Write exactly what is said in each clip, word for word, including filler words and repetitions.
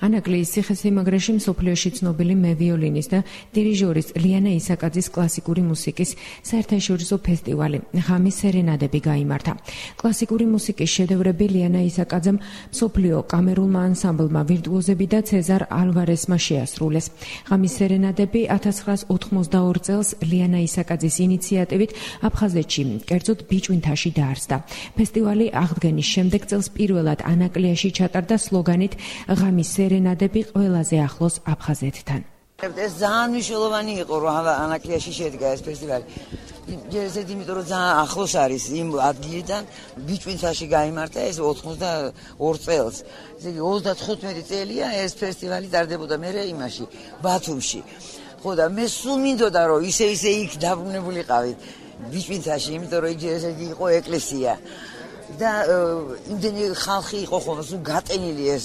ანაკლიის ციხესიმაგრეში მსოფლიოში ცნობილი მევიოლინის და დირიჟორის ლიანა ისაკაძის კლასიკური მუსიკის საერთაშორისო ფესტივალი ღამის სერენადები გაიმართა. კლასიკური მუსიკის შედევრები ლიანა ისაკაძემ, მსოფლიო კამერულმა ანსამბლმა ვირტუოზები და ცეზარ ალვარესმა შეასრულეს. ღამის სერენადები ათას ცხრაას ოთხმოცდაორ წელს ლიანა ისაკაძის ინიციატივით აფხაზეთში, კერძოდ ბიჭვინთაში დაარსდა. ფესტივალი აღდგენის შემდეგ წელს პირველად ანაკლიაში ჩატარდა სლოგანით ღამის სერენადები ყველაზე ახლოს აფხაზეთთან. ეს ძალიან მნიშვნელოვანი იყო, რომ ანაკლიაში შედგა ეს ფესტივალი. ჯერჯერობით იმიტომ რომ ძალიან ახლოს არის იმ ადგილიდან, ბიჭვინთაში გაიმართა ეს ოთხმოცდაორ წელს. ესე იგი ოცდათხუთმეტი წელია ეს ფესტივალი ტარდებოდა მერე იმაში, ბათუმში. ხო და მე სულ მინდოდა რომ ისე ისე იქ დაბრუნებულიყავით ბიჭვინთაში, იმიტომ რომ ჯერჯერობით იყო ეკლესია. და იმდენი ხალხი იყო ხოლმე, სულ გატენილი ეს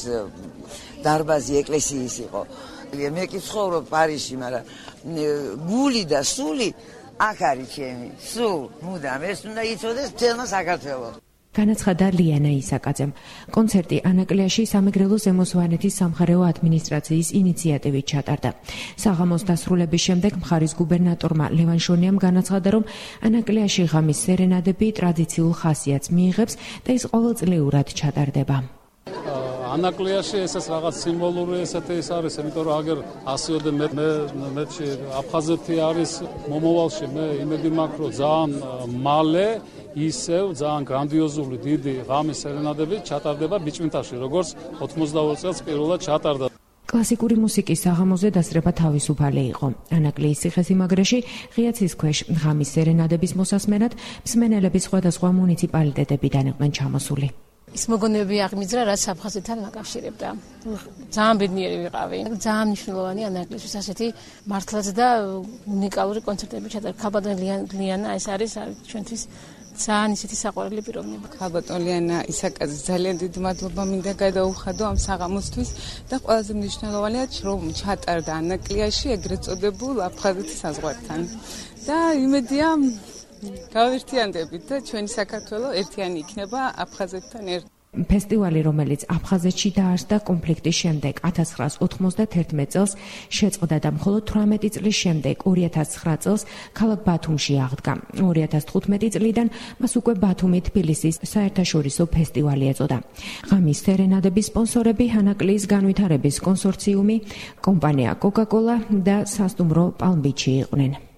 დარბაზი ეკლესიის იყო. მე კი ცხოვრობ პარიზში, მაგრამ გული და სული აქ არის ჩემი. სულ მუდამ ეს უნდა იცოდეს თელმა საქართველოს. განაცხადა ლიანა ისაკაძემ. კონცერტი ანაკლიაში სამეგრელო ზემოსვანეთის სამხარეო ადმინისტრაციის ინიციატივით ჩატარდა. საღამოს დასრულების შემდეგ მხარის გუბერნატორმა ლევან შონიამ განაცხადა, რომ ანაკლიაში ღამის სერენადები ტრადიციულ ხასიათს მიიღებს და ის ყოველწლიურად ჩატარდება. ანაკლიაში ესეც რაღაც სიმბოლური ესეთი ის არის, იმიტომ რომ აგერ ასიოდე მეტში აფხაზეთი არის მომავალში. მე იმედი მაქვს, რომ ძალიან მალე ისევ ძალიან გრანდიოზული დიდი ღამის სერენადები ჩატარდება ბიჭვინთაში, როგორც ოთხმოცდაორ წელს პირველად ჩატარდა. კლასიკური მუსიკის საღამოზე დასწრება თავისუფალი იყო. ანაკლიის ციხესიმაგრეში ღია-ცის ქვეშ ღამის სერენადების მოსასმენად მსმენელები სხვადასხვა მუნიციპალიტეტებიდან იყვნენ ჩამოსული. ის მოგონებები აღმიძრა, რაც აფხაზეთთან აკავშირებდა. ძალიან ბედნიერი ვიყავი. ძალიან მნიშვნელოვანი ანაკლისთვის ასეთი მართლაც და უნიკალური კონცერტები ჩატარდა. ქალბატონ ლიანა ეს არის ჩვენთვის ძალიან ისეთი საყვარელი პიროვნება. ქალბატონ ლიანა ისაკაძეს ძალიან დიდი მადლობა მინდა გადაუხადო ამ საღამოსთვის და ყველაზე მნიშვნელოვანია, რომ ჩატარდა ანაკლიაში ეგრეთ წოდებულ აფხაზეთის საზღვართან. და იმედია გავერთიანდებით და ჩვენი საქართველო ერთიანი იქნება აფხაზეთთან ერთ. ფესტივალი, რომელიც აფხაზეთში დაარსდა კონფლიქტის შემდეგ ათას ცხრაას ოცდაათმეტ წელს შეწყდა და მხოლოდ თვრამეტი წლის შემდეგ ორი ათას ცხრა წელს ქალაქ ბათუმში აღდგა. ორი ათას თხუთმეტი წლიდან მას უკვე ბათუმი თბილისის საერთაშორისო ფესტივალი ეწოდა. ღამის სერენადების სპონსორები ანაკლიის განვითარების კონსორციუმი, კომპანია კოკა-კოლა და სასტუმრო პალმბიჩი იყვნენ.